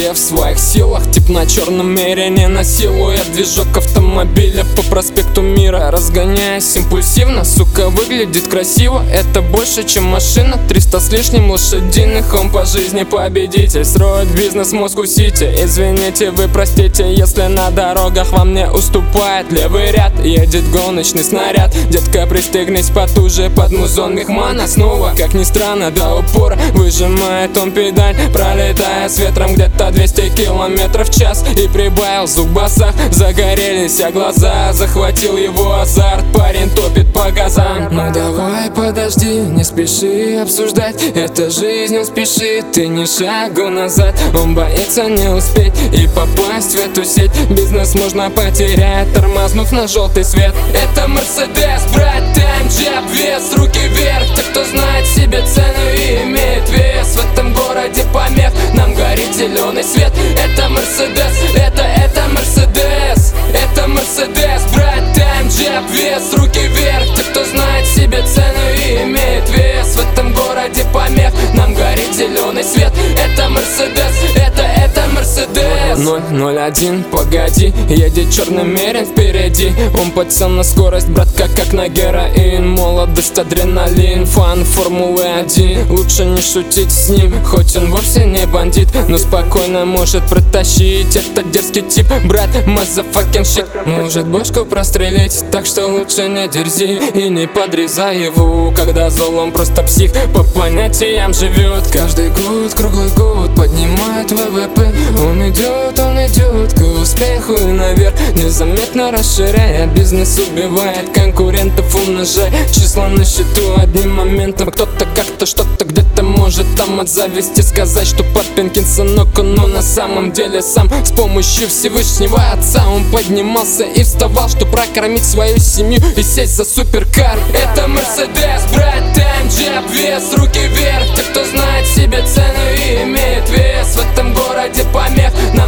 все в своих силах. Тип на черном мерине насилует движок автомобиля по проспекту Мира, разгоняясь импульсивно. Сука, выглядит красиво, это больше, чем машина. 300 с лишним лошадиных, он по жизни победитель. Строит бизнес в Москву-Сити. Извините, вы простите, если на дорогах вам не уступает левый ряд. Едет гоночный снаряд. Детка, пристегнись потуже под музон Мехмана. Снова, как ни странно, до упора выжимает он педаль, пролетая с ветром где-то 200 километров в час. И прибавил звук баса, загорелись глаза, захватил его азарт, парень топит по газам. Ну давай подожди, не спеши обсуждать, эта жизнь, он спешит, ты ни шагу назад. Он боится не успеть и попасть в эту сеть. Бизнес можно потерять, тормознув на желтый свет. Это Мерседес, брать ТМГ, обвес, руки вверх. Те, кто знает себе цену и имеет вес. В этом городе помех, нам горит зеленый свет. Это Мерседес, это Мерседес. Это Мерседес, брать ТМГ, обвес, руки вверх. Те, кто знает себе цену и имеет вес. В этом городе помех, нам горит зеленый свет. Это Мерседес, это Мерседес. 001, погоди, едет черный мерин впереди. Он подсел на скорость, братка, как на героин. Молодость, адреналин, фан Формулы-1. Лучше не шутить с ним, хоть он вовсе не бандит, но спокойно может протащить этот дерзкий тип. Брат, motherfucking shit. Может бошку прострелить, так что лучше не дерзи и не подрезай его, когда зол, он просто псих, по понятиям живет. Каждый год, круглый год поднимает ВВП. Он идет к успеху и наверх, незаметно расширяя бизнес, убивает конкурентов, умножая числа на счету одним моментом. Кто-то как-то что-то где-то может там отзавести, сказать, что папенькин сынок, но на самом деле сам с помощью Всевышнего Отца он поднимался и вставал, чтобы прокормить свою семью и сесть за суперкар. Это Мерседес, брать ТМГ, обвес, руки вверх. Те, кто знает себе цену и имеет вес. В этом городе помех, нам